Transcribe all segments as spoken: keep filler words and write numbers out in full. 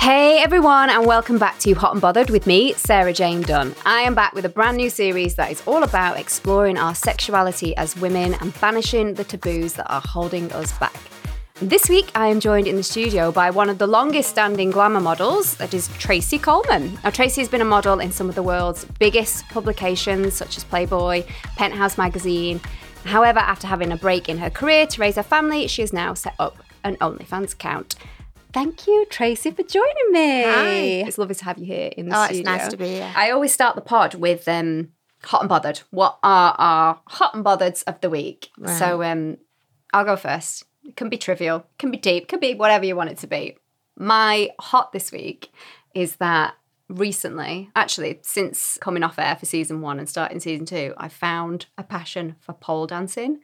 Hey everyone, and welcome back to Hot and Bothered with me, Sarah Jane Dunn. I am back with a brand new series that is all about exploring our sexuality as women and banishing the taboos that are holding us back. And this week, I am joined in the studio by one of the longest standing glamour models, that is Tracy Coleman. Now, Tracy has been a model in some of the world's biggest publications, such as Playboy, Penthouse magazine. However, after having a break in her career to raise her family, she has now set up an OnlyFans account. Thank you, Tracy, for joining me. Hi. It's lovely to have you here in the oh, studio. Oh, it's nice to be here. I always start the pod with um, Hot and Bothered. What are our Hot and Bothered of the week? Right. So um, I'll go first. It can be trivial, it can be deep, it can be whatever you want it to be. My hot this week is that recently, actually, since coming off air for season one and starting season two, I found a passion for pole dancing.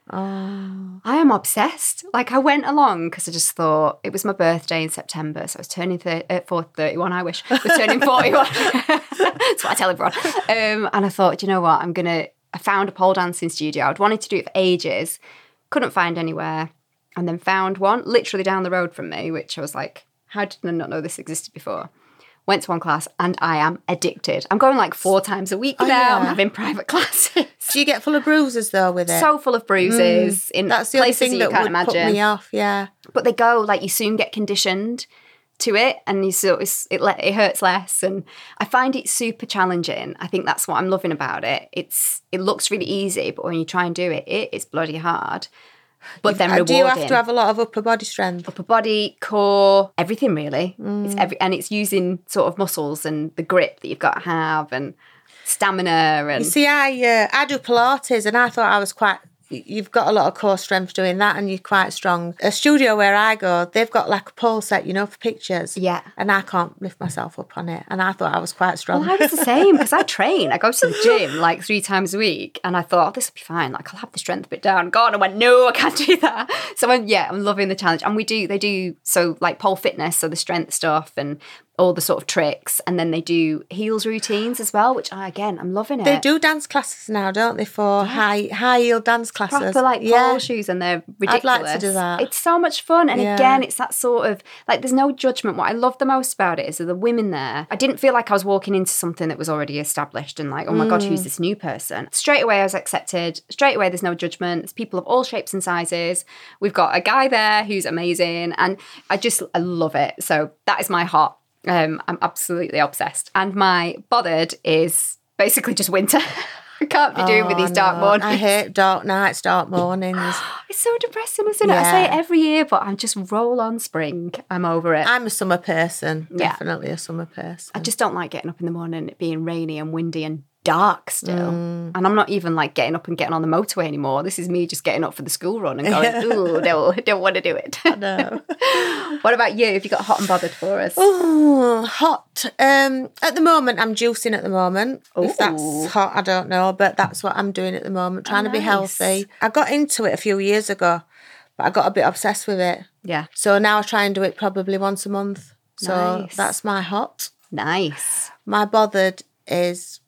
Oh. I am obsessed. Like, I went along because I just thought it was my birthday in September, so I was turning thirty, uh, for thirty-one, I wish. I was turning forty-one. That's what I tell everyone. Um, and I thought, do you know what, I'm going to, I found a pole dancing studio. I'd wanted to do it for ages, couldn't find anywhere, and then found one literally down the road from me, which I was like, how did I not know this existed before? Went to one class and I am addicted. I'm going like four times a week oh, now. Yeah. I'm having private classes. Do you get full of bruises though with it? So full of bruises mm, in that's the places only thing you that can't would imagine. Put me off, yeah. But they go, like, you soon get conditioned to it and you sort of, it, it hurts less. And I find it super challenging. I think that's what I'm loving about it. It's It looks really easy, but when you try and do it, it is bloody hard. But then rewarding. Do you have to have a lot of upper body strength? Upper body, core, everything really. Mm. It's every, and it's using sort of muscles and the grip that you've got to have and stamina. And You see, I uh, I do Pilates and I thought I was quite... You've got a lot of core strength doing that and you're quite strong. A studio where I go, they've got like a pole set, you know, for pictures. Yeah. And I can't lift myself up on it. And I thought I was quite strong. Well, I was the same because I train. I go to the gym like three times a week and I thought, oh, this will be fine. Like, I'll have the strength bit down. God, I went, no, I can't do that. So, I'm, yeah, I'm loving the challenge. And we do, they do, so like pole fitness, so the strength stuff and all the sort of tricks, and then they do heels routines as well, which I, again, I'm loving it. They do dance classes now, don't they, for yeah. high high heel dance classes. Proper like pole yeah. shoes, and they're ridiculous. I'd like to do that. It's so much fun, and yeah. again, it's that sort of, like, there's no judgment. What I love the most about it is that the women there, I didn't feel like I was walking into something that was already established and like, oh my mm. God, who's this new person? Straight away I was accepted. Straight away there's no judgment. It's people of all shapes and sizes. We've got a guy there who's amazing, and I just, I love it. So that is my hot. Um, I'm absolutely obsessed. And my bothered is basically just winter. I can't be doing oh, with these no. dark mornings. I hate dark nights, dark mornings. It's so depressing, isn't it? Yeah. I say it every year, but I'm just roll on spring. I'm over it. I'm a summer person. Yeah. Definitely a summer person. I just don't like getting up in the morning and it being rainy and windy and dark still. Mm. And I'm not even like getting up and getting on the motorway anymore. This is me just getting up for the school run and going, ooh, no, I don't want to do it. I know. What about you? Have you got hot and bothered for us? Oh, hot. Um, at the moment, I'm juicing at the moment. Ooh. If that's hot, I don't know. But that's what I'm doing at the moment, trying oh, to be nice. healthy. I got into it a few years ago, but I got a bit obsessed with it. Yeah. So now I try and do it probably once a month. So Nice. that's my hot. Nice. My bothered is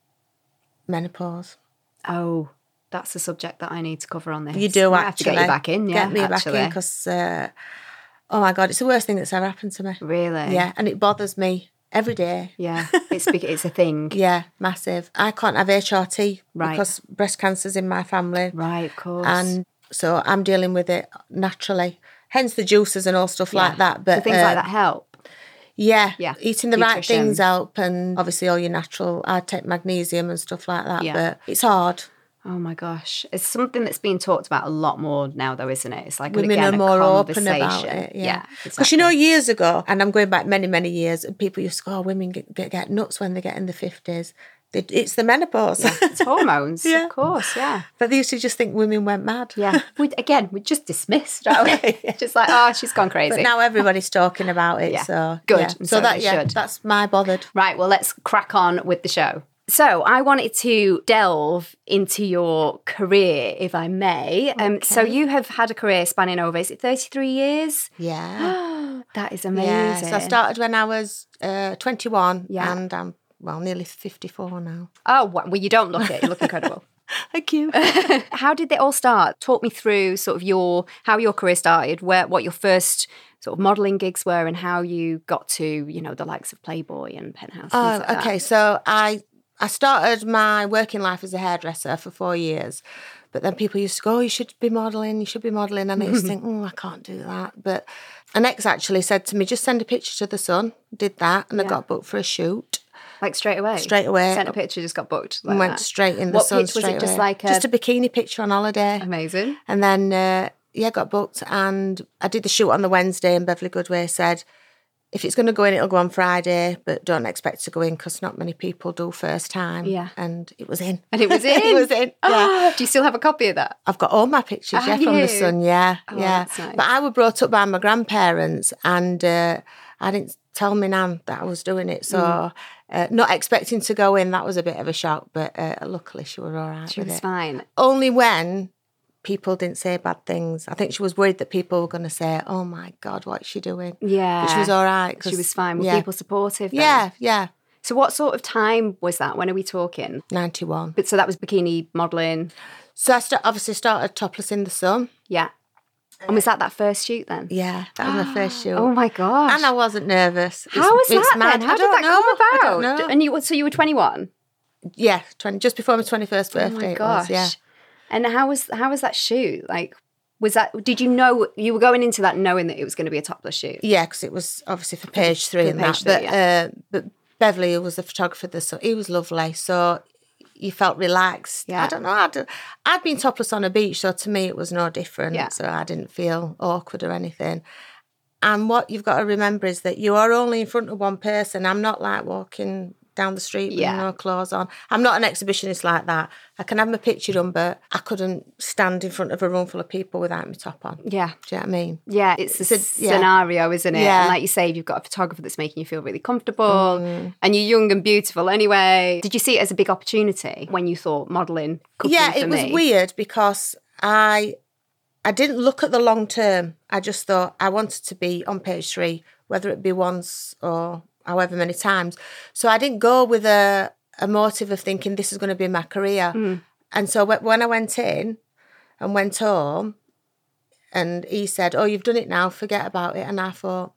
menopause. Oh, that's a subject that I need to cover on this. You do, I actually. have to get you back in, yeah. Get me actually. back in because, uh, oh my God, it's the worst thing that's ever happened to me. Really? Yeah, and it bothers me every day. Yeah, it's it's a thing. Yeah, massive. I can't have H R T Right. because breast cancer's in my family. Right, of course. And so I'm dealing with it naturally. Hence the juices and all stuff Yeah. like that. But so things uh, like that help. Yeah, Yeah. eating the right Nutrition. things help, and obviously all your natural. I take magnesium and stuff like that. Yeah. But it's hard. Oh my gosh. It's something that's being talked about a lot more now though, isn't it? It's like, Women again, are more a open conversation. about it. Yeah, because exactly. you know, years ago, and I'm going back many, many years, people used to go, "Oh, women get, get, get nuts when they get in the fifties." They, it's the menopause. Yeah, it's hormones, Yeah. of course, yeah. But they used to just think women went mad. Yeah. We, again, we just dismissed, don't we? Yeah. Just like, oh, she's gone crazy. But now everybody's talking about it. Yeah. So Good. yeah. And So, so that they yeah, should. that's my bothered. Right, well, let's crack on with the show. So I wanted to delve into your career, if I may. Um, Okay. So you have had a career spanning over, is it thirty-three years? Yeah. That is amazing. Yeah. So I started when I was uh, twenty-one, Yeah. and I'm well nearly fifty-four now. Oh, well, you don't look it. You look incredible. Thank you. How did they all start? Talk me through sort of your how your career started, where what your first sort of modelling gigs were and how you got to, you know, the likes of Playboy and Penthouse. Oh, like okay. That. So I I started my working life as a hairdresser for four years. But then people used to go, oh, you should be modelling, you should be modelling. And I used to think, oh, I can't do that. But an ex actually said to me, just send a picture to the Sun. Did that. And yeah. I got booked for a shoot. Like straight away? Straight away. Sent a picture, just got booked. Like went that. straight in the what Sun. What pitch was it? Away. Just like a... Just a bikini picture on holiday. Amazing. And then, uh, yeah, got booked. And I did the shoot on the Wednesday and Beverly Goodway said, if it's going to go in, it'll go on Friday, but don't expect to go in because not many people do first time. Yeah. And it was in. And it was in? It was in, yeah. Do you still have a copy of that? I've got all my pictures, yeah, from the Sun, yeah, oh, yeah. That's nice. But I was brought up by my grandparents and uh, I didn't tell my nan that I was doing it, so mm. uh, not expecting to go in, that was a bit of a shock, but uh, luckily she was all right She with was it. fine. Only when... people didn't say bad things. I think she was worried that people were going to say, oh my God, what's she doing? Yeah. But she was all right. She was fine. Were yeah. people supportive then? Yeah, yeah. So what sort of time was that? When are we talking? ninety-one. But so that was bikini modelling? So I st- obviously started topless in the Sun. Yeah. And was that that first shoot then? Yeah, that was my first shoot. Oh my gosh. And I wasn't nervous. How was that then? How I did that know. come about? I don't know. And you, so you were twenty-one? Yeah, twenty, just before my twenty-first birthday. Oh my gosh. It was, yeah. And how was how was that shoot? Like, was that? Did you know you were going into that knowing that it was going to be a topless shoot? Yeah, because it was obviously for page three for and page that. Three, but yeah. uh, but Beverly, who was the photographer, this so he was lovely. So you felt relaxed. Yeah. I don't know. I'd, I'd been topless on a beach, so to me it was no different. Yeah. So I didn't feel awkward or anything. And what you've got to remember is that you are only in front of one person. I'm not like walking down the street with Yeah. no clothes on. I'm not an exhibitionist like that. I can have my picture done, but I couldn't stand in front of a room full of people without my top on. Yeah. Do you know what I mean? Yeah, it's a It's a- yeah. scenario, isn't it? Yeah. And like you say, you've got a photographer that's making you feel really comfortable Mm. and you're young and beautiful anyway. Did you see it as a big opportunity when you thought modelling could Yeah, be for it was me? weird because I I didn't look at the long term. I just thought I wanted to be on page three, whether it be once or however many times. So I didn't go with a, a motive of thinking this is going to be my career. Mm. And so when I went in and went home and he said, oh, you've done it now, forget about it. And I thought,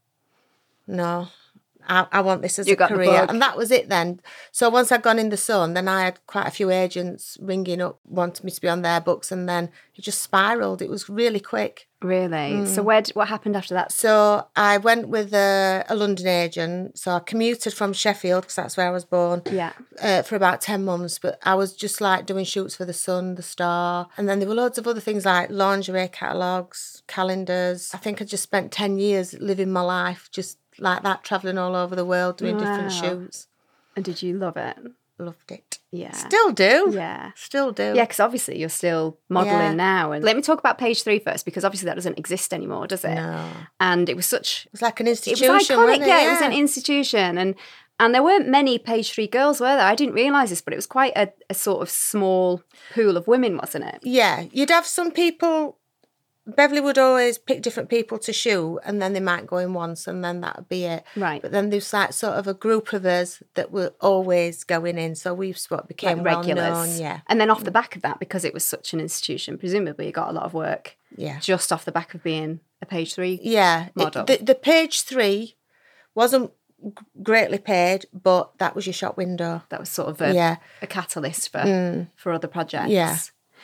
no, I, I want this as You a got the career. bug. And that was it then. So once I'd gone in the Sun, then I had quite a few agents ringing up, wanting me to be on their books. And then it just spiralled. It was really quick. Really? So where? What happened after that? So I went with a, a London agent. So I commuted from Sheffield because that's where I was born. Yeah. Uh, for about ten months. But I was just like doing shoots for the Sun, the Star. And then there were loads of other things like lingerie catalogues, calendars. I think I just spent ten years living my life just like that, travelling all over the world, doing different Wow. shoots. And did you love it? Loved it. Yeah. Still do. Yeah. Still do. Yeah, because obviously you're still modelling Yeah. now. And let me talk about page three first, because obviously that doesn't exist anymore, does it? No. And it was such... It was like an It institution, was iconic, wasn't it? yeah, it was an institution. And and there weren't many page three girls, were there? I didn't realise this, but it was quite a, a sort of small pool of women, wasn't it? Yeah, you'd have some people... Beverly would always pick different people to shoot and then they might go in once and then that would be it. Right. But then there's like sort of a group of us that were always going in. So we sort of became Like well regulars. known. Yeah. And then off the back of that, because it was such an institution, presumably you got a lot of work Yeah. just off the back of being a page three Yeah. It- model. the, the page three wasn't g- greatly paid, but that was your shop window. That was sort of a, Yeah. a catalyst for, for other projects. Yeah.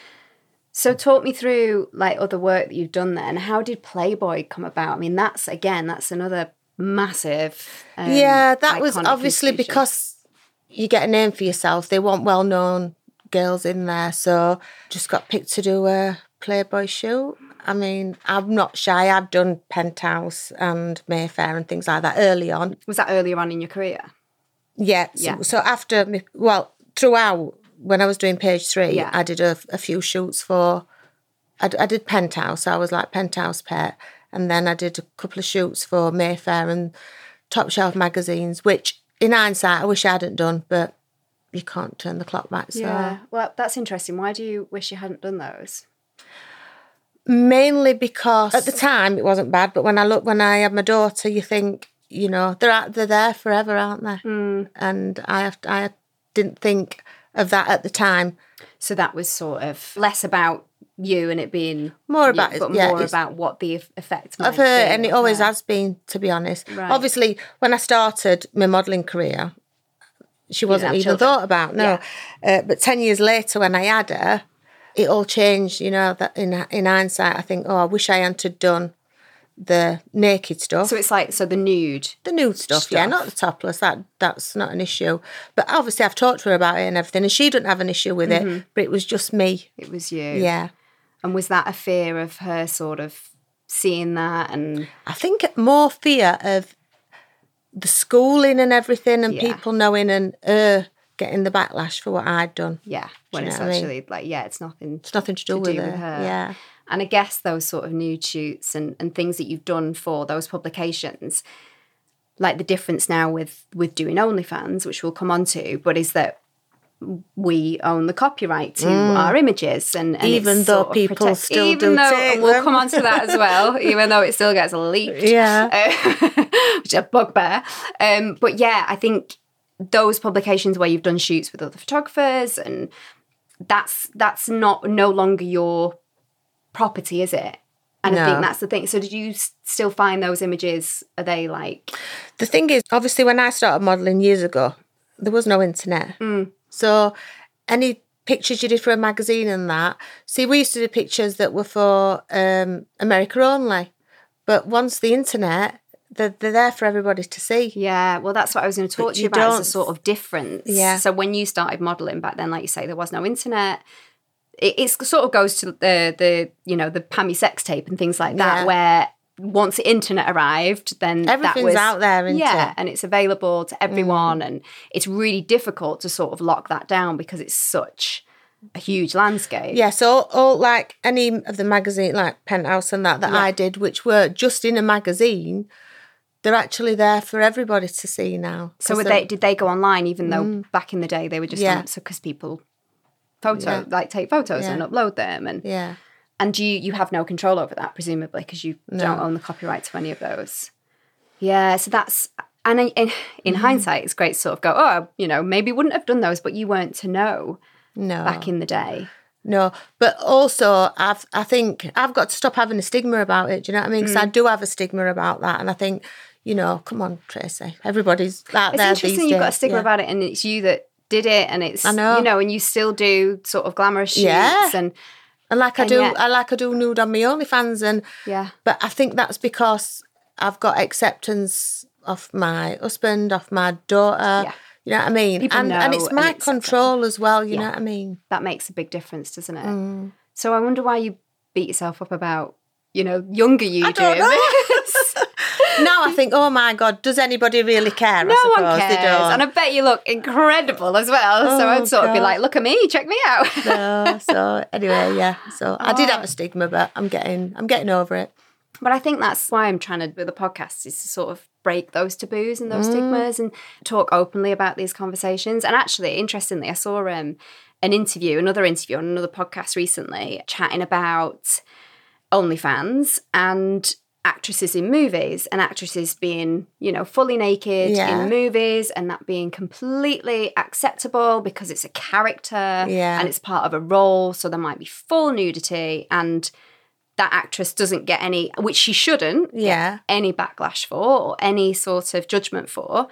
So talk me through like other work that you've done then. How did Playboy come about? I mean, that's, again, that's another massive um, Yeah, that was iconic obviously institution. because you get a name for yourself. They want well-known girls in there. So just got picked to do a Playboy shoot. I mean, I'm not shy. I've done Penthouse and Mayfair and things like that early on. Was that earlier on in your career? Yeah. So, Yeah. so after, me- well, throughout, when I was doing page three, Yeah. I did a, a few shoots for, I, d- I did Penthouse. I was like Penthouse pet. And then I did a couple of shoots for Mayfair and Top Shelf magazines, which in hindsight, I wish I hadn't done, but you can't turn the clock back. So Yeah. Well, that's interesting. Why do you wish you hadn't done those? mainly because at the time it wasn't bad, but when I look, when I had my daughter, you think, you know, they're out, they're there forever, aren't they? Mm. And I have, I didn't think of that at the time. So that was sort of less about you and it being more about you, but yeah, more about what the effect might of her, be and it of always her. has been, to be honest. Right. Obviously, when I started my modelling career, she wasn't have even children. thought about. No, uh, but ten years later, when I had her, it all changed. You know, that in in hindsight, I think, oh, I wish I hadn't done the naked stuff. So it's like so the nude, the nude stuff, stuff. yeah, not the topless. That that's not an issue. But obviously, I've talked to her about it and everything, and she didn't have an issue with Mm-hmm. it. But it was just me. It was you, Yeah. And was that a fear of her sort of seeing that? And I think more fear of the schooling and everything, and Yeah. people knowing and her getting the backlash for what I'd done. yeah, when you it's know what I mean? actually like yeah, it's nothing. It's nothing to do, To with, do her. with her. Yeah. And I guess those sort of nude shoots and, and things that you've done for those publications, like the difference now with, with doing OnlyFans, which we'll come on to, but is that we own the copyright to our images. And, and Even it's though sort of people protect- still even do though, take and we'll them. come on to that as well, even though it still gets leaked. Yeah. Uh, which is a bugbear. Um, but yeah, I think those publications where you've done shoots with other photographers and that's that's not no longer your property, is it? And I No. think that's the thing. So did you s- still find those images? Are they like The thing is, obviously, when I started modelling years ago, there was no internet. Mm. So any pictures you did for a magazine and that, see, we used to do pictures that were for um, America only. But once the internet, they're, they're there for everybody to see. yeah? Well, that's what I was going to talk But to you you about. Is don't- a sort of difference. Yeah. So when you started modelling back then, like you say, there was no internet. It it's sort of goes to the the you know the Pammy sex tape and things like that, Yeah. where once the internet arrived, then that Everything's was out there, isn't yeah, it? and it's available to everyone, and it's really difficult to sort of lock that down because it's such a huge landscape. Yeah, so all like any of the magazine, like Penthouse and that, that Yeah. I did, which were just in a magazine, they're actually there for everybody to see now. So were 'Cause they, did they go online, even though Mm. back in the day they were just Yeah. on, so because people photo Yeah. like take photos Yeah. and upload them, and Yeah. and you you have no control over that presumably because you No. don't own the copyright to any of those. Yeah, so that's and in in, in Mm-hmm. hindsight, it's great to sort of go, oh, you know, maybe wouldn't have done those, but you weren't to know No. back in the day. No, but also I've I think I've got to stop having a stigma about it. Do you know what I mean? Because I Mm. do have a stigma about that, and I think, you know, come on, Tracy, everybody's out It's there interesting these you've got a days, stigma yeah. about it, and it's you that did it, and it's I know. you know, and you still do sort of glamorous shoots, Yeah. and And like I and do, yet- I like I do nude on my OnlyFans, and yeah, but I think that's because I've got acceptance of my husband, of my daughter. Yeah. You know what I mean? People and and know it's and my it's control as well. You Yeah. know what I mean? that makes a big difference, doesn't it? Mm. So I wonder why you beat yourself up about, you know, younger you I don't doing know. this. Now I think, oh my God, does anybody really care? No I suppose one they cares. don't. And I bet you look incredible as well. so Oh, I'd sort of be God. like, look at me, check me out. No, so anyway, yeah. So I did Oh. have a stigma, but I'm getting, I'm getting over it. But I think that's why I'm trying to, with the podcast, is to sort of break those taboos and those Mm. stigmas and talk openly about these conversations. And actually, interestingly, I saw um, an interview, another interview on another podcast recently, chatting about OnlyFans and actresses in movies and actresses being, you know, fully naked Yeah. in movies and that being completely acceptable because it's a character Yeah. and it's part of a role. So there might be full nudity and that actress doesn't get any, which she shouldn't Yeah. get any backlash for or any sort of judgment for.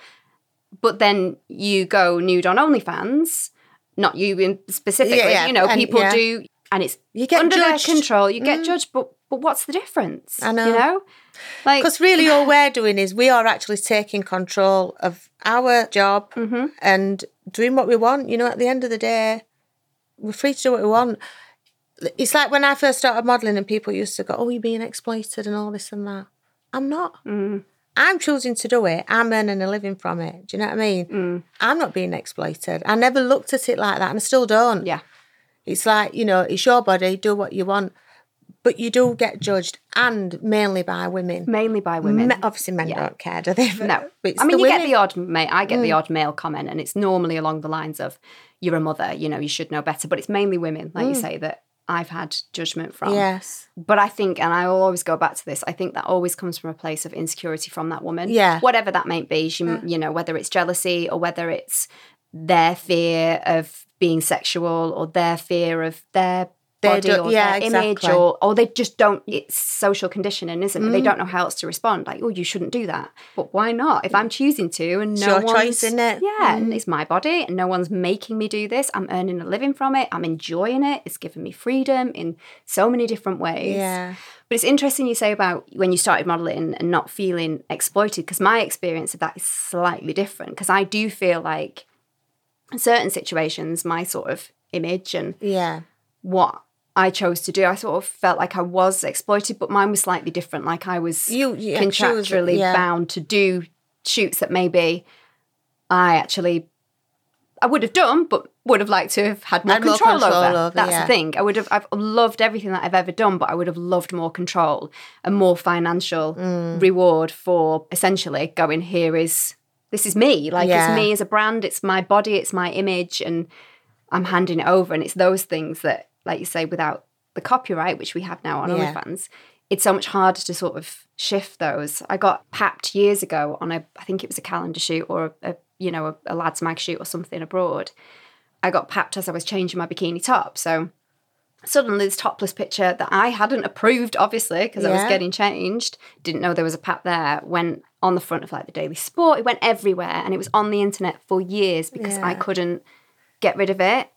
But then you go nude on OnlyFans, not you in specifically, Yeah, yeah, you know, and- people yeah. do, and it's You get under judged. their control. You get Mm. judged, but but what's the difference? I know. You know? Like, Because really all we're doing is we are actually taking control of our job Mhm. and doing what we want. You know, at the end of the day, we're free to do what we want. It's like when I first started modelling and people used to go, oh, you're being exploited and all this and that. I'm not. Mm. I'm choosing to do it. I'm earning a living from it. Do you know what I mean? Mm. I'm not being exploited. I never looked at it like that and I still don't. Yeah. It's like, you know, it's your body, do what you want. But you do get judged, and mainly by women. Mainly by women. Me- obviously, men Yeah. don't care, do they? No. But it's I mean, the you get women. the odd male, I get the Mm. odd male comment, and it's normally along the lines of, you're a mother, you know, you should know better. But it's mainly women, like you Mm. say, that I've had judgment from. Yes. But I think, and I will always go back to this, I think that always comes from a place of insecurity from that woman. Yeah. Whatever that may be, she, Yeah. you know, whether it's jealousy or whether it's their fear of being sexual or their fear of their They body don't- or yeah, their image, exactly. or or they just don't. It's social conditioning, isn't it? Mm. They don't know how else to respond. Like, oh, you shouldn't do that. But why not? If I'm choosing to, and It's no your one's, choice, isn't it? Yeah, and Mm. it's my body, and no one's making me do this. I'm earning a living from it. I'm enjoying it. It's giving me freedom in so many different ways. Yeah. But it's interesting you say about when you started modelling and not feeling exploited, because my experience of that is slightly different. Because I do feel like in certain situations, my sort of image and Yeah. what I chose to do, I sort of felt like I was exploited, but mine was slightly different. Like I was You- yeah, contractually choose- yeah. bound to do shoots that maybe I actually I would have done, but would have liked to have had more, Had more control, control over. over, That's yeah. the thing. I would have. I've loved everything that I've ever done, but I would have loved more control and more financial Mm. reward for essentially going, here is this is me. Like Yeah. it's me as a brand. It's my body. It's my image, and I'm handing it over. And it's those things that, like you say, without the copyright, which we have now on Yeah. OnlyFans, it's so much harder to sort of shift those. I got papped years ago on a, I think it was a calendar shoot or a, a you know, a, a lads mag shoot or something abroad. I got papped as I was changing my bikini top. So suddenly this topless picture that I hadn't approved, obviously, because I was Yeah. getting changed, didn't know there was a pap there, went on the front of like the Daily Sport. It went everywhere, and it was on the internet for years because Yeah. I couldn't get rid of it.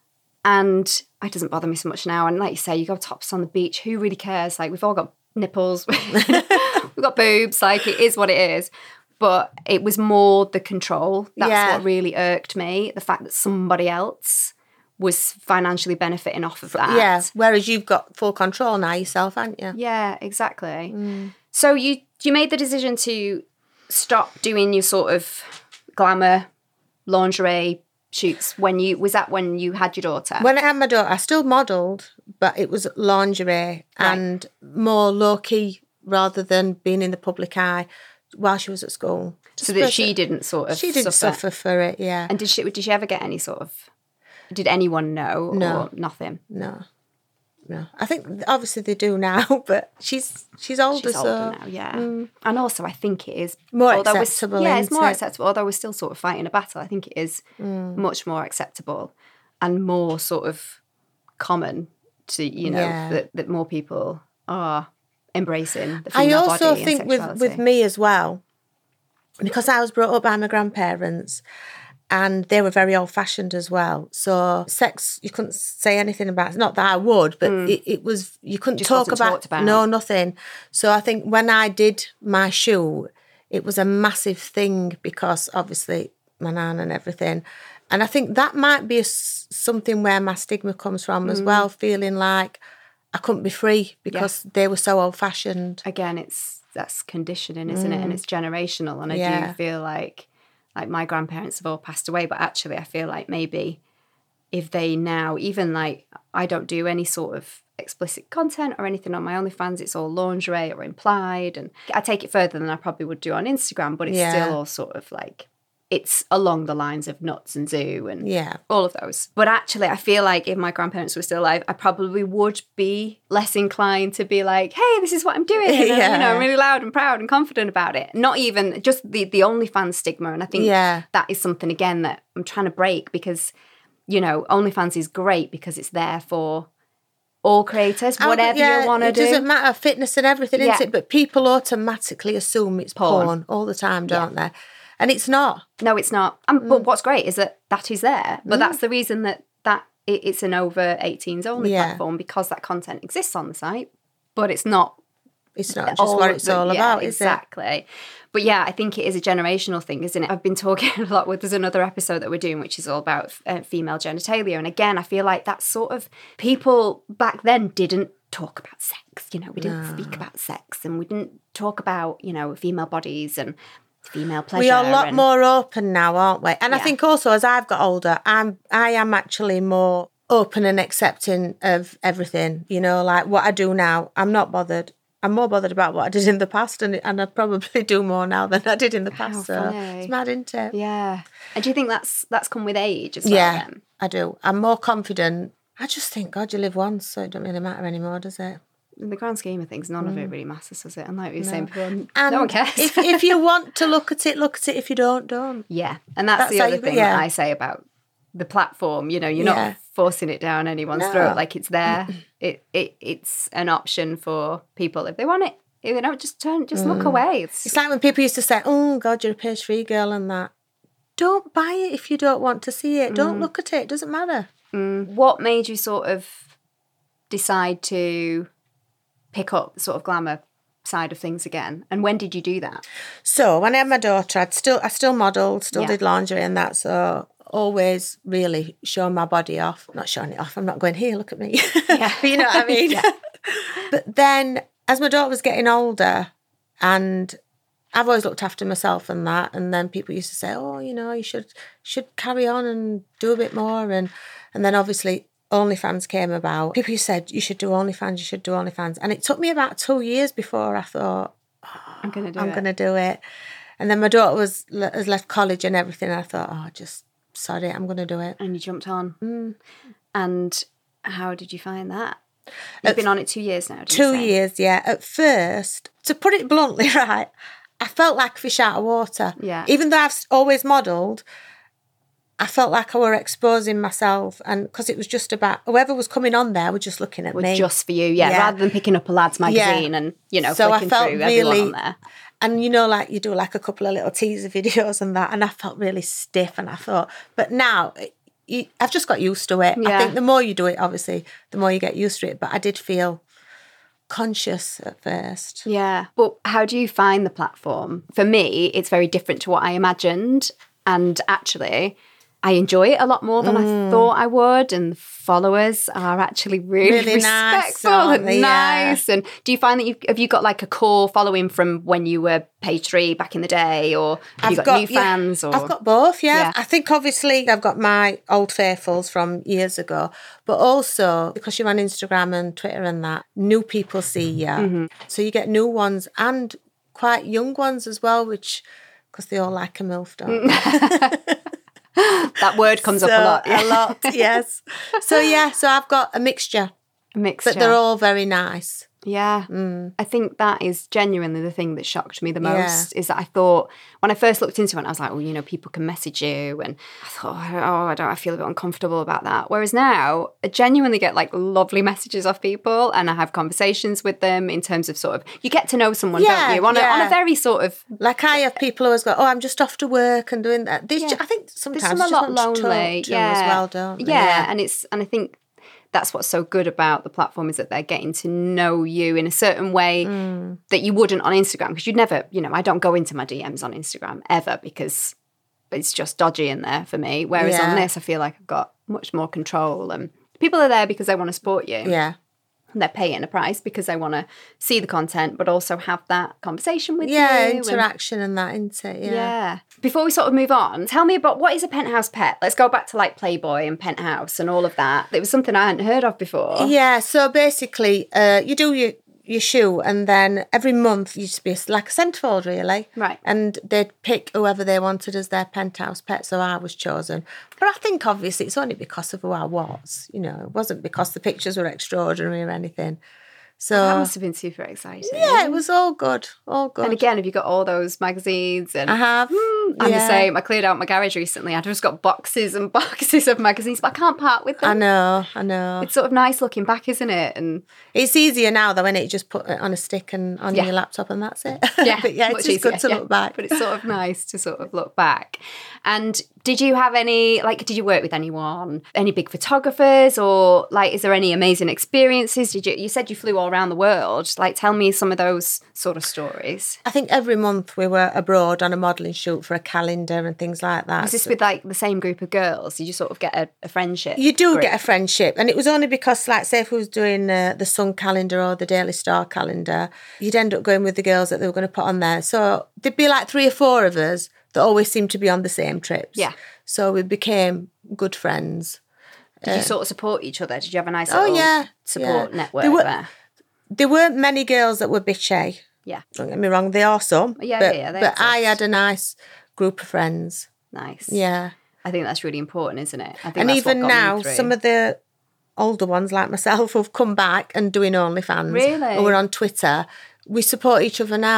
And it doesn't bother me so much now. And like you say, you go tops on the beach. Who really cares? Like, we've all got nipples. We've got boobs. Like, it is what it is. But it was more the control. That's Yeah. what really irked me. The fact that somebody else was financially benefiting off of that. Yeah. Whereas you've got full control now yourself, haven't you? Yeah, exactly. Mm. So you you made the decision to stop doing your sort of glamour lingerie shoots when you was that when you had your daughter? When I had my daughter, I still modelled, but it was lingerie and more low key rather than being in the public eye while she was at school. so that she didn't sort of She didn't suffer for it, yeah. And did she did she ever get any sort of did anyone know No. or nothing? No, no. I think obviously they do now, but she's she's older, She's so older now, yeah. And also, I think it is More although we're- acceptable, Yeah, it's isn't more it? acceptable. Although we're still sort of fighting a battle, I think it is Mm. much more acceptable and more sort of common to you know Yeah. that, that more people are embracing the I female also body think and with sexuality. with me as well, because I was brought up by my grandparents and they were very old fashioned as well. So sex, you couldn't say anything about. Not that I would, but it, it was you couldn't Just talk wasn't about, talked about. no nothing. So I think when I did my shoot, it was a massive thing because obviously my nan and everything. And I think that might be a s something where my stigma comes from as well, feeling like I couldn't be free because they were so old fashioned. Again, it's that's conditioning, isn't it? And it's generational. And I Yeah. do feel like like my grandparents have all passed away, but actually I feel like maybe if they now, even like I don't do any sort of explicit content or anything on my OnlyFans, it's all lingerie or implied. And I take it further than I probably would do on Instagram, but it's Yeah. still all sort of like, it's along the lines of nuts and zoo and Yeah. all of those. But actually, I feel like if my grandparents were still alive, I probably would be less inclined to be like, hey, this is what I'm doing. And, I'm, Yeah. you know, I'm really loud and proud and confident about it. Not even just the, the OnlyFans stigma. And I think Yeah. that is something, again, that I'm trying to break because, you know, OnlyFans is great because it's there for all creators, I would- whatever yeah, you want to it do. doesn't matter, fitness and everything, Yeah. isn't it? But people automatically assume it's porn, Porn. all the time, don't they? And it's not. No, it's not. Um, Mm. But what's great is that that is there. But that's the reason that, that it, it's an over eighteens only Yeah. platform because that content exists on the site. But it's not It's not just all what of it's the- all yeah, about, is it? exactly. But yeah, I think it is a generational thing, isn't it? I've been talking a lot with, there's another episode that we're doing, which is all about uh, female genitalia. And again, I feel like that's sort of, people back then didn't talk about sex. You know, we didn't speak about sex and we didn't talk about, you know, female bodies and female pleasure. We are a lot and, more open now, aren't we? And I Yeah. think also as I've got older, I'm I am actually more open and accepting of everything. You know, like what I do now, I'm not bothered. I'm more bothered about what I did in the past, and and I probably do more now than I did in the past. So funny. it's mad, isn't it? Yeah. And do you think that's that's come with age as well? Yeah, Then? I do. I'm more confident. I just think, God, you live once, so it don't really matter anymore, does it? In the grand scheme of things, none of it really matters, does it? And like we were saying before, And no one cares. if if you want to look at it, look at it. If you don't, don't. Yeah, and that's, That's the how other you- thing yeah. that I say about the platform. You know, you're Yeah. not forcing it down anyone's No. throat. Like it's there. it, it It's an option for people if they want it. If they don't, just turn, just look away. It's, It's like when people used to say, oh, God, you're a page three girl and that. Don't buy it if you don't want to see it. Don't look at it. It doesn't matter. mm. What made you sort of decide to pick up the sort of glamour side of things again? And when did you do that? So when I had my daughter, I'd still I still modelled, still Yeah. did lingerie and that. So always really showing my body off. Not showing it off. I'm not going, here, look at me. Yeah. But you know what I mean? Yeah. But then as my daughter was getting older, and I've always looked after myself and that, and then people used to say, oh, you know, you should should carry on and do a bit more. And and then obviously OnlyFans came about. People said, you should do OnlyFans, you should do OnlyFans. And it took me about two years before I thought, oh, I'm going to do I'm it. going to do it. And then my daughter was has left college and everything. And I thought, oh, just, sorry, I'm going to do it. And you jumped on. Mm. And how did you find that? You've At been on it two years now, did you Two say? years, yeah. At first, to put it bluntly, right, I felt like a fish out of water. Yeah. Even though I've always modelled, I felt like I were exposing myself, and because it was just about whoever was coming on there were just looking at Was me. just for you, yeah, Yeah. rather than picking up a lad's magazine Yeah. and, you know, So I flicking felt through really- everyone on there. And you know, like you do like a couple of little teaser videos and that, and I felt really stiff, and I thought, but now you, I've just got used to it. Yeah. I think the more you do it, obviously, the more you get used to it. But I did feel conscious at first. Yeah. But how do you find the platform? For me, it's very different to what I imagined. And actually, I enjoy it a lot more than Mm. I thought I would. And the followers are actually really, Really nice, respectful aren't and they? Yeah. nice. And do you find that you have you got like a core following from when you were page three back in the day, or have you got, new yeah, fans? Or I've got both, yeah. Yeah. I think obviously I've got my old faithfuls from years ago, but also because you're on Instagram and Twitter and that, new people see you. Mm-hmm. So you get new ones and quite young ones as well, which, because they all like a MILF, don't they? that word comes up a So, lot. A lot, yes. So yeah, so I've got a mixture, A mixture. but they're all very nice. Yeah. Mm. I think that is genuinely the thing that shocked me the Yeah. most, is that I thought, when I first looked into it, I was like, well, you know, people can message you. And I thought, oh, I don't, I feel a bit uncomfortable about that. Whereas now, I genuinely get like lovely messages off people, and I have conversations with them in terms of sort of, you get to know someone, Yeah, don't you? On, a, on a yeah. very sort of, Like I have people who always go, oh, I'm just off to work and doing that. They, Yeah. ju- I think there's sometimes some they a just lot want to lonely. talk to Yeah. as well, don't they? Yeah. And it's, and I think that's what's so good about the platform, is that they're getting to know you in a certain way Mm. that you wouldn't on Instagram, because you'd never, you know, I don't go into my D Ms on Instagram ever, because it's just dodgy in there for me. Whereas Yeah. on this, I feel like I've got much more control, and people are there because they want to support you. Yeah. And they're paying a price because they want to see the content, but also have that conversation with Yeah, you. and- interaction and that, isn't it? Yeah. yeah. Before we sort of move on, tell me about, what is a penthouse pet? Let's go back to like Playboy and Penthouse and all of that. It was something I hadn't heard of before. Yeah, so basically, uh, you do your, your shoe, and then every month used to be like a centrefold, really. Right. And they'd pick whoever they wanted as their penthouse pet, so I was chosen. But I think obviously it's only because of who I was, you know, it wasn't because the pictures were extraordinary or anything. So That must have been super exciting. yeah, it was all good, all good. And again, have you got all those magazines? And I have. I'm the yeah. same. I cleared out my garage recently. I've just got boxes and boxes of magazines, but I can't part with them. I know, I know. It's sort of nice looking back, isn't it? And It's easier now though, when it just put it on a stick and on Yeah. your laptop and that's it. yeah, but yeah, much it's just good easier, to yeah. look back. But it's sort of nice to sort of look back. And did you have any, like, did you work with anyone, any big photographers, or like, is there any amazing experiences? Did you, you said you flew all around the world. Like, tell me some of those sort of stories. I think every month we were abroad on a modelling shoot for a calendar and things like that. Was this So with like the same group of girls? Did you sort of get a, a friendship? you do group? get a friendship, and it was only because, like, say if we was doing uh, the Sun calendar or the Daily Star calendar, you'd end up going with the girls that they were going to put on there. So there'd be like three or four of us that always seemed to be on the same trips. Yeah. So we became good friends. Did you sort of support each other? Did you have a nice Oh, little yeah, support yeah. network There were- there? There weren't many girls that were bitchy. Yeah. Don't get me wrong, there are some. Yeah, but, yeah, yeah, they But I exist. had a nice group of friends. Nice. Yeah. I think that's really important, isn't it? I think And that's even what got me now, through. some of the older ones like myself have come back and doing OnlyFans. Really? Or we're on Twitter. We support each other now.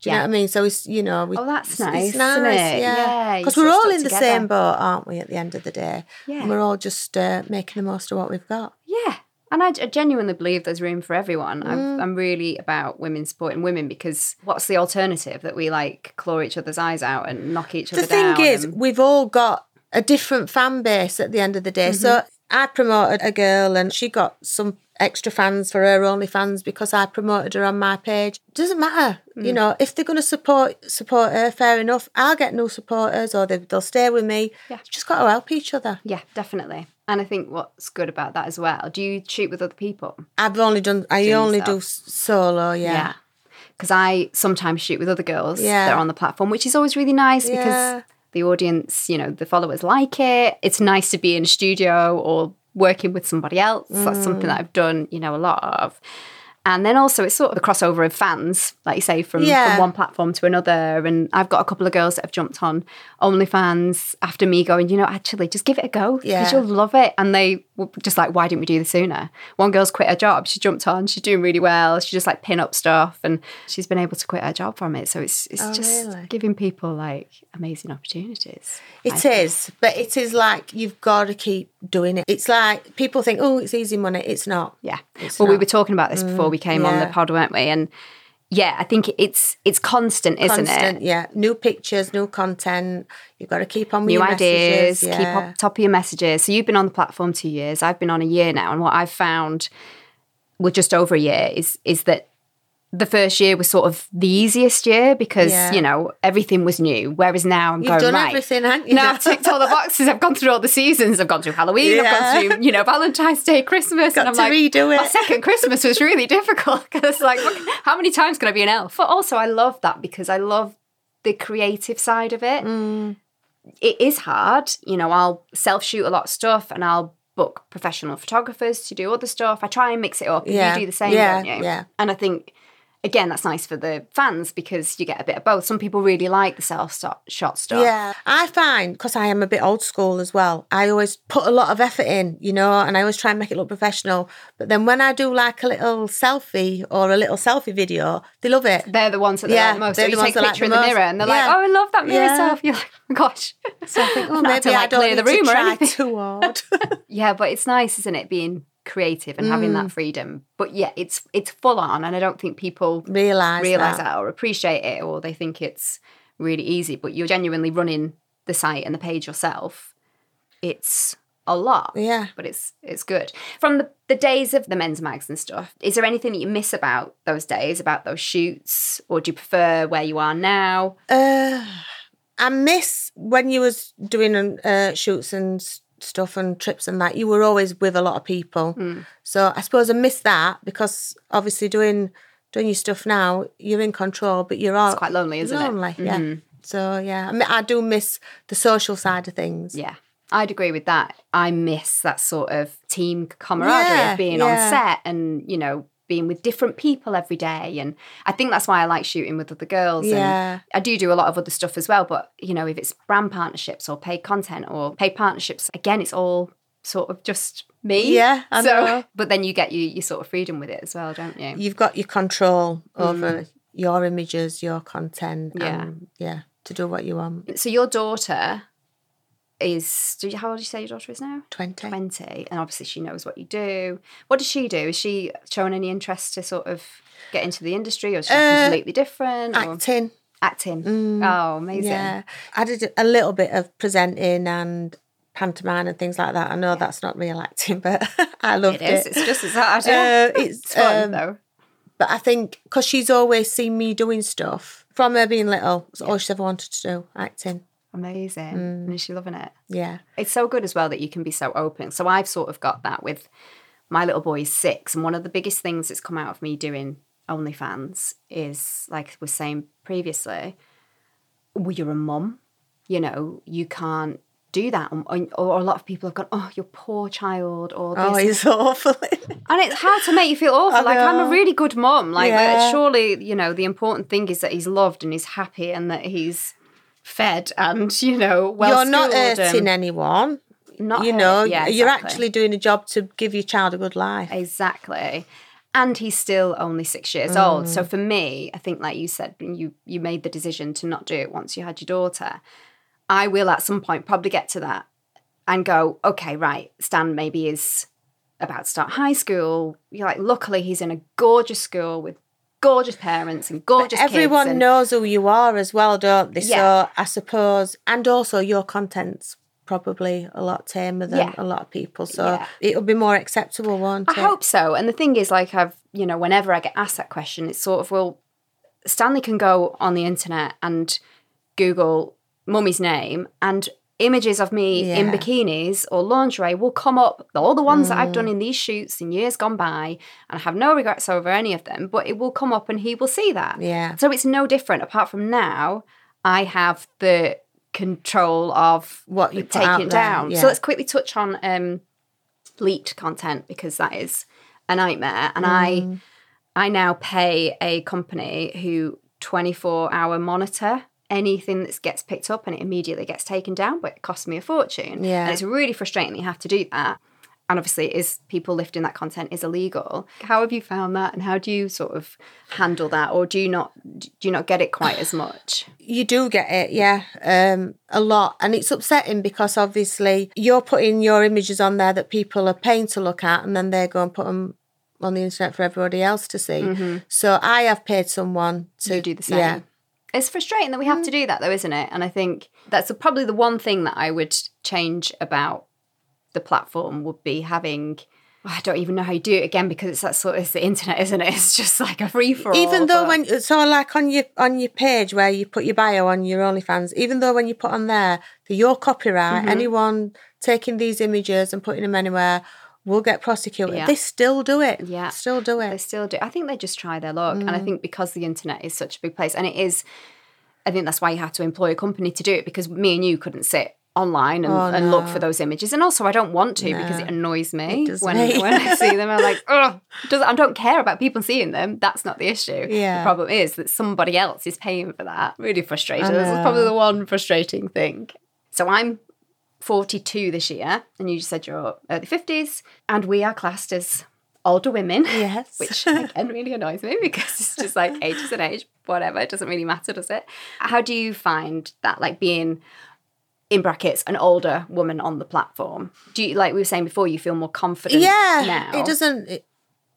Do you Yeah. know what I mean? So it's, you know, we, Oh, that's it's, nice, it's nice, isn't it? yeah. Yeah, Because you we're sort of all stuck in the together. same boat, aren't we? At the end of the day, Yeah. and we're all just uh, making the most of what we've got. Yeah. And I, I genuinely believe there's room for everyone. Mm. I've, I'm really about women supporting women, because what's the alternative? That we like claw each other's eyes out and knock each The other thing down? is, and... we've all got a different fan base at the end of the day. Mm-hmm. So I promoted a girl and she got some extra fans for her OnlyFans because I promoted her on my page. Doesn't matter. Mm. You know, if they're going to support support her, fair enough. I'll get new supporters, or they, they'll stay with me. Yeah. You've just got to help each other. Yeah, definitely. And I think what's good about that as well, do you shoot with other people? I've only done, I Doing only yourself? do solo, yeah. Yeah. Because I sometimes shoot with other girls Yeah. that are on the platform, which is always really nice Yeah. because the audience, you know, the followers like it. It's nice to be in a studio or working with somebody else. Mm. That's something that I've done, you know, a lot of. And then also it's sort of the crossover of fans, like you say, from, Yeah. from one platform to another. And I've got a couple of girls that have jumped on OnlyFans after me going, you know, actually, just give it a go because Yeah. you'll love it. And they were just like, why didn't we do this sooner? One girl's quit her job. She jumped on. She's doing really well. She just like pin up stuff and she's been able to quit her job from it. So it's it's Oh, just really? giving people like amazing opportunities. I It think. is, but it is like you've got to keep doing it. It's like people think, oh, it's easy money. It's not. Yeah. It's well, we not. were talking about this before we came on the yeah. pod, weren't we? And yeah, I think it's it's constant, isn't Constant, it? yeah. New pictures, new content. You've got to keep on with New your ideas, messages. Yeah. keep on top of your messages. So you've been on the platform two years. I've been on a year now. And what I've found, well, just over a year, is is that the first year was sort of the easiest year because, Yeah. you know, everything was new. Whereas now I'm You've going, done right. everything, haven't you? Now I've ticked all the boxes. I've gone through all the seasons. I've gone through Halloween. I've Yeah. gone through, you know, Valentine's Day, Christmas. Got and I'm to like, redo it. my second Christmas was really difficult because, like, look, how many times can I be an elf? But also I love that because I love the creative side of it. Mm. It is hard. You know, I'll self-shoot a lot of stuff and I'll book professional photographers to do other stuff. I try and mix it up. And Yeah. you do the same, Yeah, don't you? yeah. And I think, again, that's nice for the fans because you get a bit of both. Some people really like the self-shot stuff. Yeah, I find, because I am a bit old school as well, I always put a lot of effort in, you know, and I always try and make it look professional. But then when I do like a little selfie or a little selfie video, they love it. They're the ones that they Yeah, like the most. So they're you the take a ones that picture like in the the most. mirror and they're Yeah. like, oh, I love that mirror Yeah. selfie. You're like, oh, gosh. So I think, oh, Not to, maybe I like, don't clear need the to room or try anything. too hard. Yeah, but it's nice, isn't it, being creative and having Mm. that freedom. But yeah, it's it's full on, and I don't think people Realise realise that. that or appreciate it, or they think it's really easy. But you're genuinely running the site and the page yourself. It's a lot. Yeah. But it's it's good. From the, the days of the men's mags and stuff, is there anything that you miss about those days, about those shoots? Or do you prefer where you are now? Uh, I miss when you was doing uh, shoots and s- stuff and trips and that, you were always with a lot of people. Mm. So I suppose I miss that because obviously doing doing your stuff now, you're in control, but you're all It's quite lonely, isn't lonely, it? yeah. Mhm. So yeah, I, mean, I do miss the social side of things. Yeah. I'd agree with that. I miss that sort of team camaraderie Yeah, of being yeah. on set and, you know, being with different people every day. And I think that's why I like shooting with other girls. Yeah. And I do do a lot of other stuff as well. But, you know, if it's brand partnerships or paid content or paid partnerships, again, it's all sort of just me. Yeah, I so, know. But then you get your, your sort of freedom with it as well, don't you? You've got your control over your images, your content, Yeah. and yeah, to do what you want. So your daughter is, do you, how old did you say your daughter is now? Twenty. twenty, and obviously she knows what you do. What does she do? Is she showing any interest to sort of get into the industry, or is she Uh, completely different? Or Acting. acting. Mm, Oh, amazing. Yeah, I did a little bit of presenting and pantomime and things like that. I know that's not real acting, but I loved It it. is. It's just as hard. Uh, it's It's fun um, though. But I think because she's always seen me doing stuff from her being little, it's all she's ever wanted to do, acting. Amazing. mm. And is she loving it? Yeah. It's so good as well that you can be so open. So I've sort of got that with my little boy is six, and one of the biggest things that's come out of me doing OnlyFans is, like I was saying previously, well, you're a mum. You know, you can't do that. Or, or a lot of people have gone, oh, your poor child, or this. Oh, he's awful. And it's hard to make you feel awful. I Like, I'm a know. really good mum. Like, Yeah. but surely, you know, the important thing is that he's loved and he's happy and that he's fed and, you know, well You're not schooled hurting and anyone. not you hurt- know, yeah, you're exactly. actually doing a job to give your child a good life. Exactly. And he's still only six years mm. old. So for me, I think, like you said, you you made the decision to not do it once you had your daughter. I will at some point probably get to that and go, okay, right, Stan maybe is about to start high school. You're like, luckily he's in a gorgeous school with gorgeous parents and gorgeous but everyone kids. And knows who you are as well, don't they? Yeah. So I suppose, and also your content's probably a lot tamer than yeah. a lot of people. So yeah. it'll be more acceptable, won't it? I hope so. And the thing is, like, I've, you know, whenever I get asked that question, it's sort of, well, Stanley can go on the internet and Google mummy's name and images of me yeah. in bikinis or lingerie will come up, all the ones mm. that I've done in these shoots in years gone by, and I have no regrets over any of them, but it will come up and he will see that. Yeah. So it's no different, apart from now I have the control of what you take it down. Yeah. So let's quickly touch on um, leaked content, because that is a nightmare. And mm. I I now pay a company who twenty-four hour monitor anything that gets picked up, and it immediately gets taken down, but it costs me a fortune. Yeah. And it's really frustrating that you have to do that. And obviously, it is people lifting that content is illegal. How have you found that, and how do you sort of handle that, or do you not do you not get it quite as much? You do get it, yeah, um, a lot, and it's upsetting because obviously you're putting your images on there that people are paying to look at, and then they go and put them on the internet for everybody else to see. Mm-hmm. So I have paid someone to you do the same. Yeah. It's frustrating that we have mm. to do that, though, isn't it? And I think that's probably the one thing that I would change about the platform would be having, well, I don't even know how you do it again, because it's that sort of, it's the internet, isn't it? It's just like a free for all. Even though but... when, so like on your on your page where you put your bio on your OnlyFans, even though when you put on there that your copyright, mm-hmm. anyone taking these images and putting them anywhere will get prosecuted. Yeah. They still do it. Yeah. Still do it. They still do. I think they just try their luck. Mm. And I think because the internet is such a big place, and it is, I think that's why you have to employ a company to do it, because me and you couldn't sit online and, oh, no. and look for those images. And also I don't want to no. because it annoys me it when, me. when I see them. I'm like, oh, I don't care about people seeing them. That's not the issue. Yeah. The problem is that somebody else is paying for that. Really frustrating. That's probably the one frustrating thing. So I'm forty-two this year, and you just said you're early fifties, and we are classed as older women. Yes. Which, again, really annoys me, because it's just like age is an age, whatever. It doesn't really matter, does it? How do you find that, like, being, in brackets, an older woman on the platform? Do you, like we were saying before, you feel more confident yeah, now? It doesn't... It,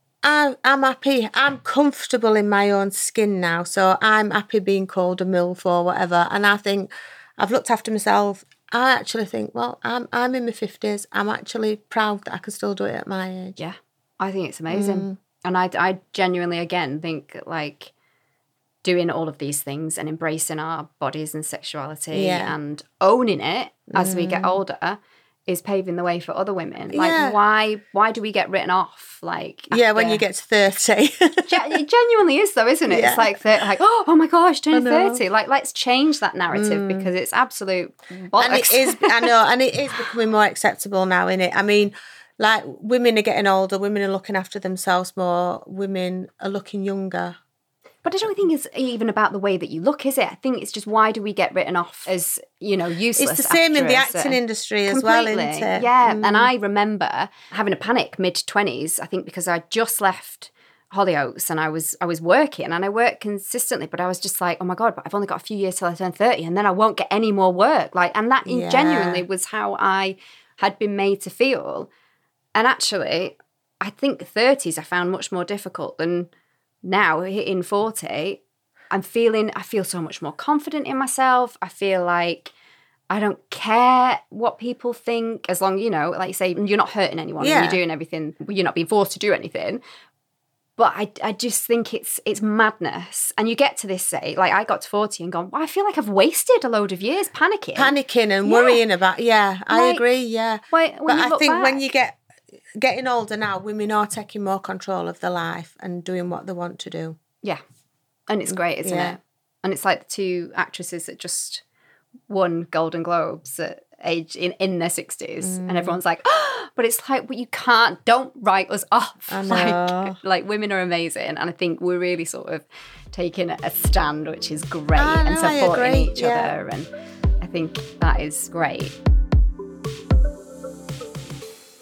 I, I'm happy. I'm comfortable in my own skin now, so I'm happy being called a MILF or whatever. And I think I've looked after myself. I actually think, well, I'm I'm in my fifties. I'm actually proud that I can still do it at my age. Yeah, I think it's amazing. Mm. And I, I genuinely, again, think, like, doing all of these things and embracing our bodies and sexuality yeah. and owning it as mm. we get older is paving the way for other women. Like, yeah. why why do we get written off? Like, yeah, after... when you get to thirty. It genuinely is, though, isn't it? Yeah. It's like, like, oh, oh my gosh, turning thirty. Like, let's change that narrative mm. because it's absolute bollocks. And it is, I know, and it is becoming more acceptable now, innit? I mean, like, women are getting older, women are looking after themselves more, women are looking younger. But I don't think it's even about the way that you look, is it? I think it's just, why do we get written off as, you know, useless? It's the same in the acting industry as well, isn't it? Yeah, mm. and I remember having a panic mid-twenties, I think because I just left Hollyoaks and I was I was working, and I worked consistently, but I was just like, oh my God, but I've only got a few years till I turn thirty, and then I won't get any more work. Like, and that yeah. genuinely was how I had been made to feel. And actually, I think thirties I found much more difficult than... Now, hitting forty, I'm feeling, I feel so much more confident in myself. I feel like I don't care what people think, as long, you know, like you say, you're not hurting anyone. Yeah. You're doing everything, you're not being forced to do anything. But I, I just think it's it's madness. And you get to this stage, like I got to forty and gone, well, I feel like I've wasted a load of years panicking. Panicking and yeah. worrying about, yeah, I like, agree, yeah. When, when but you I look think back, when you get... Getting older now, women are taking more control of their life and doing what they want to do. Yeah. And it's great, isn't yeah. it? And it's like the two actresses that just won Golden Globes at age in, in their sixties. Mm. And everyone's like, oh, but it's like, well, you can't, don't write us off. I know. Like, like, women are amazing. And I think we're really sort of taking a stand, which is great, I know, and supporting each yeah. other. And I think that is great.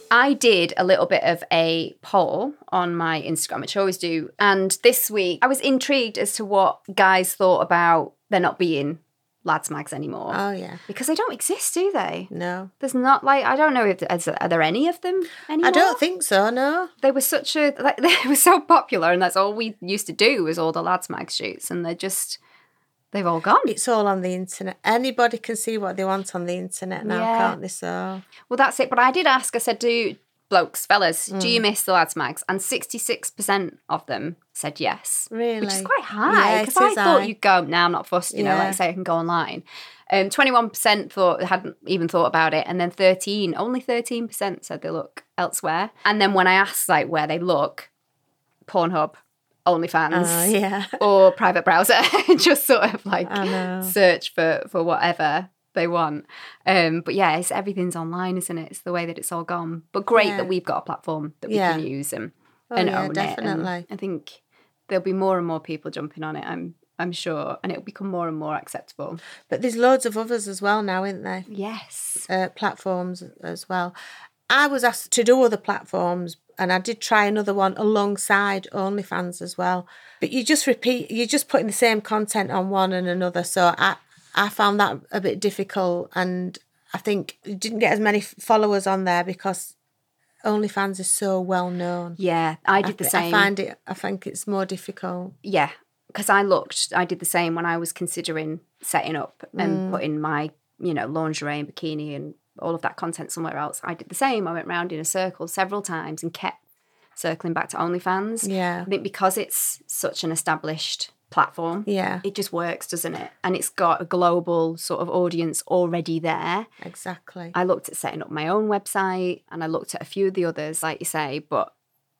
I did a little bit of a poll on my Instagram, which I always do. And this week, I was intrigued as to what guys thought about there not being lads mags anymore. Oh, yeah. Because they don't exist, do they? No. There's not, like, I don't know if, is, are there any of them anymore? I don't think so, no. They were such a, like, they were so popular, and that's all we used to do was all the lads mag shoots, and they're just, they've all gone. It's all on the internet. Anybody can see what they want on the internet now, Yeah. can't they? So, Well, that's it. But I did ask, I said, do blokes, fellas, mm. do you miss the lads mags? And sixty-six percent of them said yes. Really? Which is quite high. Because yeah, I thought high. you'd go, nah, I'm not fussed, you yeah. know, like say I can go online. Um, twenty-one percent thought hadn't even thought about it. And then thirteen, only thirteen percent said they look elsewhere. And then when I asked like where they look, Pornhub, OnlyFans, uh, yeah. or private browser, just sort of like I know. search for, for whatever they want. Um, but yeah, it's, everything's online, isn't it? It's the way that it's all gone. But great Yeah. that we've got a platform that we Yeah. can use and, Oh, and yeah, own definitely. it. And I think there'll be more and more people jumping on it, I'm I'm sure, and it'll become more and more acceptable. But there's loads of others as well now, isn't there? Yes. Uh, platforms as well. I was asked to do other platforms, and I did try another one alongside OnlyFans as well. But you just repeat, you're just putting the same content on one and another. So I, I found that a bit difficult, and I think you didn't get as many followers on there because OnlyFans is so well known. Yeah, I did the I, same. I find it, I think it's more difficult. Yeah, because I looked, I did the same when I was considering setting up and Mm. putting my, you know, lingerie and bikini and all of that content somewhere else. I did the same. I went round in a circle several times and kept circling back to OnlyFans. Yeah. I think because it's such an established platform, Yeah, it just works, doesn't it? And it's got a global sort of audience already there. exactly. I looked at setting up my own website and I looked at a few of the others, like you say, but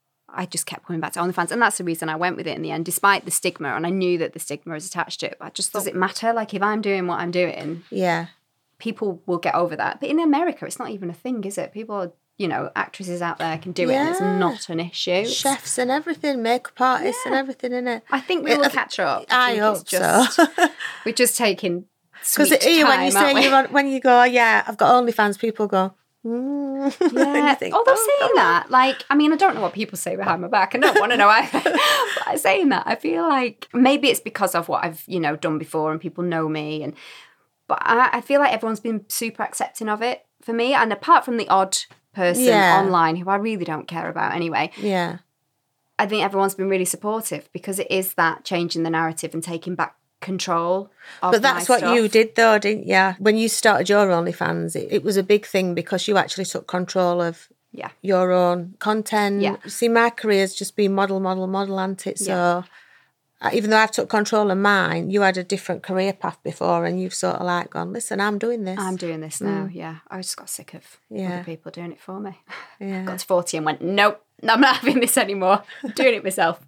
I just kept coming back to OnlyFans. And that's the reason I went with it in the end, despite the stigma. And I knew that the stigma is attached to it. But I just thought, does it matter? Like, if I'm doing what I'm doing, Yeah. people will get over that. But in America, it's not even a thing, is it? People are, you know, actresses out there can do it and it's Yeah. not an issue. Chefs and everything, makeup artists and everything, innit? I think we will I- catch up. I think hope it's just, so. We're just taking sweet Because time, when you say aren't we? you're on, when you go, yeah, I've got OnlyFans, people go, mm. And Yeah. you think, Although oh, saying come on. that, like, I mean, I don't know what people say behind my back. I don't want to know either. But saying that, I feel like maybe it's because of what I've, you know, done before and people know me. And but I, I feel like everyone's been super accepting of it for me. And apart from the odd person Yeah. online who I really don't care about anyway, Yeah, I think everyone's been really supportive because it is that changing the narrative and taking back control of but that's my what stuff. you did though, didn't you? When you started your OnlyFans, it, it was a big thing because you actually took control of Yeah. your own content. Yeah. See, my career's just been model, model, model, hasn't it? So uh, even though I've took control of mine, you had a different career path before and you've sort of like gone, listen, I'm doing this. I'm doing this now, yeah. I just got sick of Yeah. other people doing it for me. Yeah. Got to forty and went, nope, I'm not having this anymore. I'm doing it myself.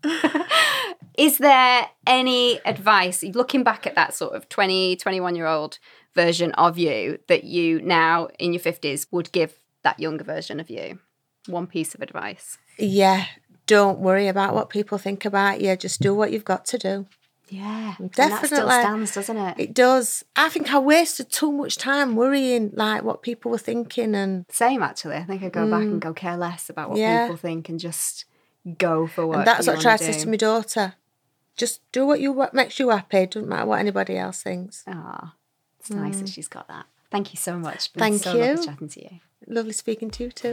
Is there any advice, looking back at that sort of twenty, twenty-one-year-old version of you that you now in your fifties would give that younger version of you? One piece of advice. Yeah, don't worry about what people think about you. Just do what you've got to do. Yeah, and that still Definitely. stands, doesn't it? It does. I think I wasted too much time worrying like what people were thinking and Same, actually. I think I go back and go care less about what Yeah. people think and just go for what And that's you what I try wanna to do. say to my daughter. Just do what you what makes you happy. Doesn't matter what anybody else thinks. Ah, it's nice that she's got that. Thank you so much. It's been Thank so you. lovely chatting to you. Lovely speaking to you too.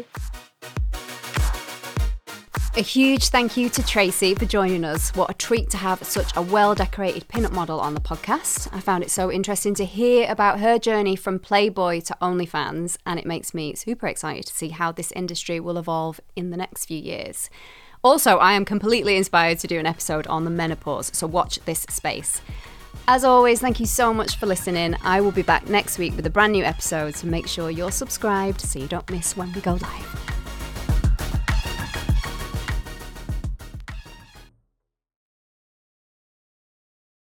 A huge thank you to Tracy for joining us. What a treat to have such a well-decorated pin-up model on the podcast. I found it so interesting to hear about her journey from Playboy to OnlyFans, and it makes me super excited to see how this industry will evolve in the next few years. Also, I am completely inspired to do an episode on the menopause, so watch this space. As always, thank you so much for listening. I will be back next week with a brand new episode, so make sure you're subscribed so you don't miss when we go live.